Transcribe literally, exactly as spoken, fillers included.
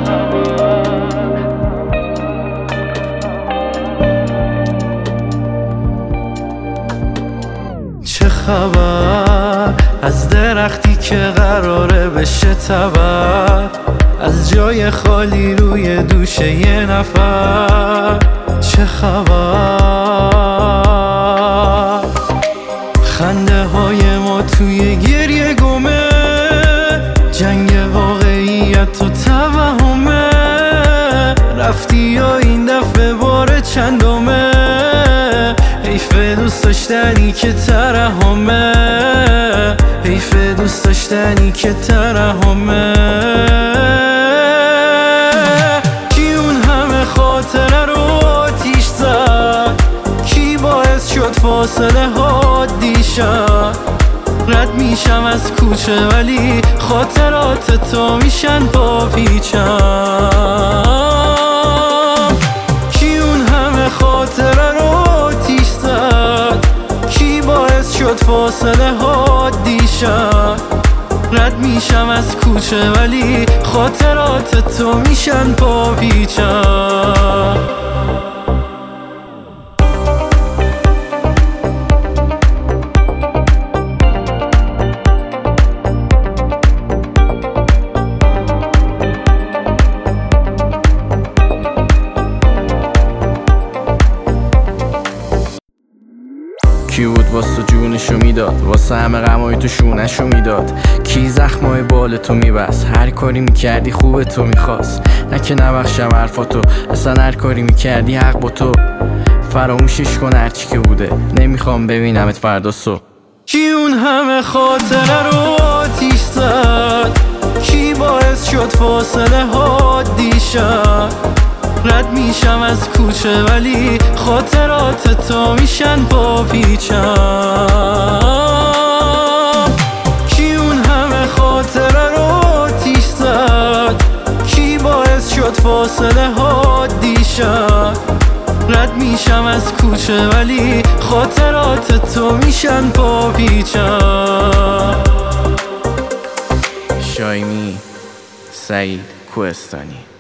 چه خبر از درختی که قراره بشه تبر، از جای خالی روی دوش یه نفر. چه خبر خنده های ما توی گریه گمه، جنگ واقعیت و توهمه. رفتی یا این دفعه بار چندمه، حیف دوست داشتنی که ترحمه، حیف دوست داشتنی که ترحمه. کی اون همه خاطره رو آتیش زد، کی باعث شد فاصله ها دیشن. رد میشم از کوچه ولی خاطرات تو میشن با پیچم. کی اون همه خاطره رو آتیش زد، کی باعث شد فاصله ها دیشن. رد میشم از کوچه ولی خاطرات تو میشن با پیچم. کی بود واسه جونشو میداد، واسه همه غمای تو شونشو میداد. کی زخمای بال تو میبست، هر کاری میکردی خوب تو میخواست. نه که نبخشم حرفاتو، اصلا هر کاری میکردی حق با تو. فراموشش کن هرچی که بوده، نمیخوام ببینمت فردا صبح. کی اون همه خاطره رو آتیش زد، کی باعث شد فاصله ها دیشن. رد میشم از کوچه ولی خاطرات تو میشن با پیچم. کی اون همه خاطره رو آتیش زد، کی باعث شد فاصله ها دیشن. رد میشم از کوچه ولی خاطرات تو میشن با پیچم. شایمی سعید کوهستانی.